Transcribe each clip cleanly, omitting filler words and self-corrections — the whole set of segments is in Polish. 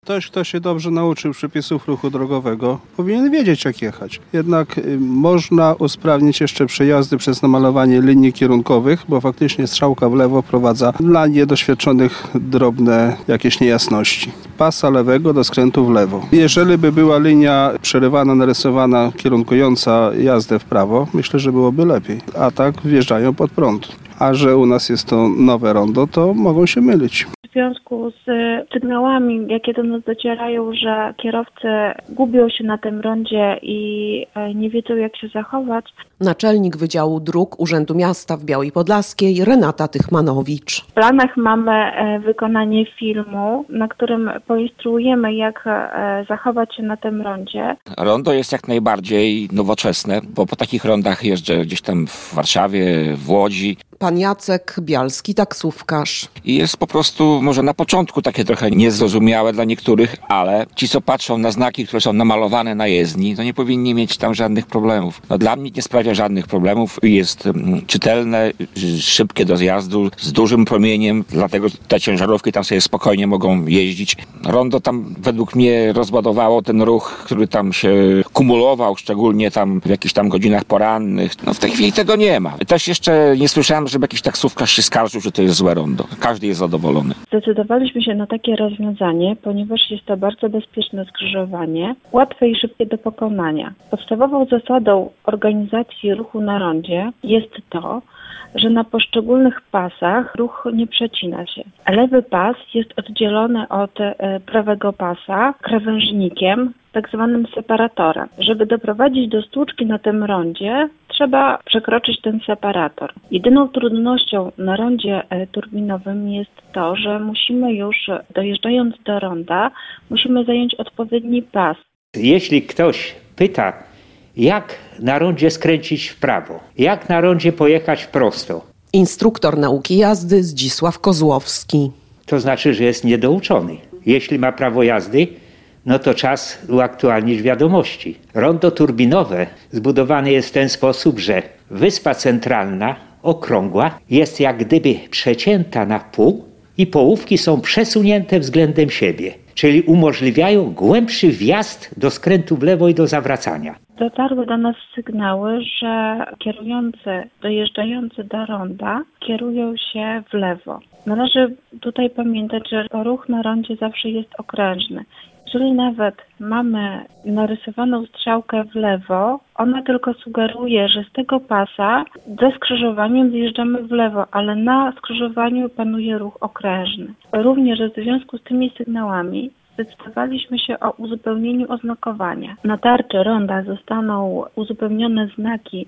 Ktoś, kto się dobrze nauczył przepisów ruchu drogowego, powinien wiedzieć, jak jechać. Jednak można usprawnić jeszcze przejazdy przez namalowanie linii kierunkowych, bo faktycznie strzałka w lewo wprowadza dla niedoświadczonych drobne jakieś niejasności. Pasa lewego do skrętu w lewo. Jeżeli by była linia przerywana, narysowana, kierunkująca jazdę w prawo, myślę, że byłoby lepiej. A tak wjeżdżają pod prąd. A że u nas jest to nowe rondo, to mogą się mylić. W związku z sygnałami, jakie do nas docierają, że kierowcy gubią się na tym rondzie i nie wiedzą, jak się zachować. Naczelnik Wydziału Dróg Urzędu Miasta w Białej Podlaskiej Renata Tychmanowicz. W planach mamy wykonanie filmu, na którym poinstruujemy, jak zachować się na tym rondzie. Rondo jest jak najbardziej nowoczesne, bo po takich rondach jeżdżę gdzieś tam w Warszawie, w Łodzi. Pan Jacek Bialski, taksówkarz. I jest po prostu może na początku takie trochę niezrozumiałe dla niektórych, ale ci, co patrzą na znaki, które są namalowane na jezdni, to nie powinni mieć tam żadnych problemów. No, dla mnie nie sprawia żadnych problemów. Jest czytelne, szybkie do zjazdu, z dużym promieniem, dlatego te ciężarówki tam sobie spokojnie mogą jeździć. Rondo tam według mnie rozładowało ten ruch, który tam się kumulował, szczególnie tam w jakichś tam godzinach porannych. No w tej chwili tego nie ma. Też jeszcze nie słyszałem, żeby jakiś taksówkarz się skarżył, że to jest złe rondo. Każdy jest zadowolony. Zdecydowaliśmy się na takie rozwiązanie, ponieważ jest to bardzo bezpieczne skrzyżowanie, łatwe i szybkie do pokonania. Podstawową zasadą organizacji ruchu na rondzie jest to, że na poszczególnych pasach ruch nie przecina się. Lewy pas jest oddzielony od prawego pasa krawężnikiem, tak zwanym separatorem. Żeby doprowadzić do stłuczki na tym rondzie, trzeba przekroczyć ten separator. Jedyną trudnością na rondzie turbinowym jest to, że musimy już, dojeżdżając do ronda, musimy zająć odpowiedni pas. Jeśli ktoś pyta, jak na rondzie skręcić w prawo, jak na rondzie pojechać prosto, Instruktor nauki jazdy Zdzisław Kozłowski. to znaczy, że jest niedouczony. Jeśli ma prawo jazdy, no to czas uaktualnić wiadomości. Rondo turbinowe zbudowane jest w ten sposób, że wyspa centralna, okrągła, jest jak gdyby przecięta na pół i połówki są przesunięte względem siebie, czyli umożliwiają głębszy wjazd do skrętu w lewo i do zawracania. Dotarły do nas sygnały, że kierujący, dojeżdżający do ronda kierują się w lewo. Należy tutaj pamiętać, że ruch na rondzie zawsze jest okrężny. Jeżeli nawet mamy narysowaną strzałkę w lewo, ona tylko sugeruje, że z tego pasa ze skrzyżowaniem zjeżdżamy w lewo, ale na skrzyżowaniu panuje ruch okrężny. Również w związku z tymi sygnałami zdecydowaliśmy się o uzupełnieniu oznakowania. Na tarczy ronda zostaną uzupełnione znaki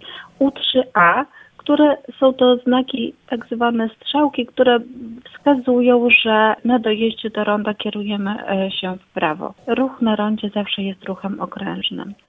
U3A, które są to znaki tak zwane strzałki, które wskazują, że na dojeździe do ronda kierujemy się w prawo. Ruch na rondzie zawsze jest ruchem okrężnym.